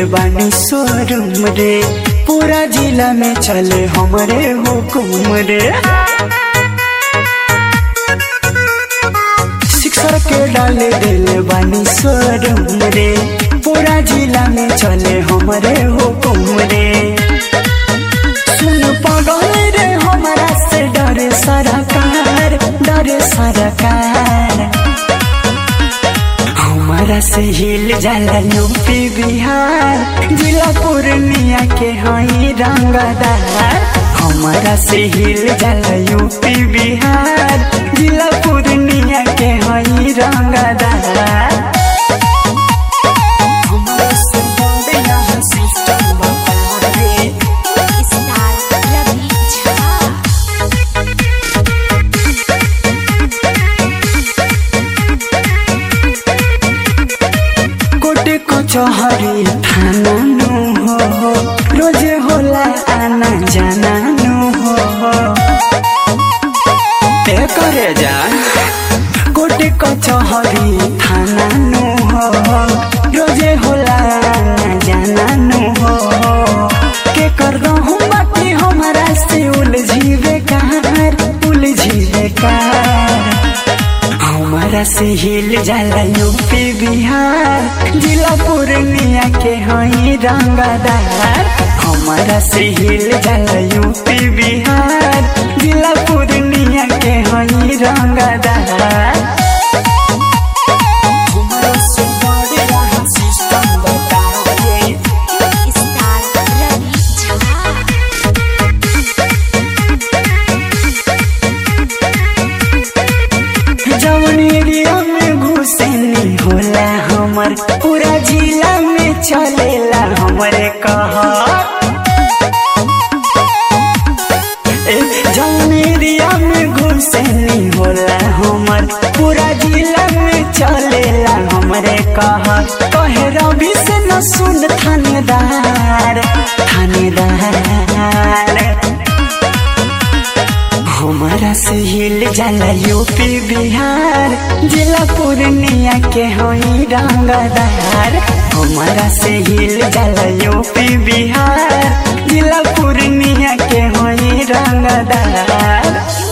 बानी शोरूम रे, पूरा जिला में चले हमरे हुकुम रे। शिक्षा के डाले दिल बानी शोरूम रे, पूरा जिला में चले हमरे हुकुम रे। सुन पागल रे हमारा से डरे सरकार, डरे सरकार। हमारा से हिल जाला यूपी बिहार, जिला पूर्णिया के हई रंगदार। हमारा से हिल जाला यूपी बिहार, जिला पूर्णिया के हई रंगदार। हमारा से बढ़िया सिस्टम बता दे। कोटे कचहरी थाना नु हो, रोजे होला आना जाना नु हो। ए करे जा कोटे कचहरी थाना नु हो, रोजे होला आना जाना नु हो। के कर रहूं बाकी हमारा से उलझी बेकार, उलझी बेकार। हमारा से हिल जाला यूपी बिहार, जिला पूर्णिया के हई रंगदार। हमारा से हिल जाला यूपी बिहार, जिला पूर्णिया के हई रंगदार। हमारा से बढ़िया सिस्टम बता दे। जवन एरिया में घुसेनी होला हमर, पूरा जिला में चलेला हमरे कहर। जवन एरिया में घुसेनी होला हमर, पूरा जिला में चलेला हमरे कहर। कहे रवि से न सुन थानेदार, थानेदार। हमारा से हिल जाला यूपी बिहार, जिला पूर्णिया के हई रंगदार। हमारा से हिल जाला यूपी बिहार, जिला पूर्णिया के हई रंगदार।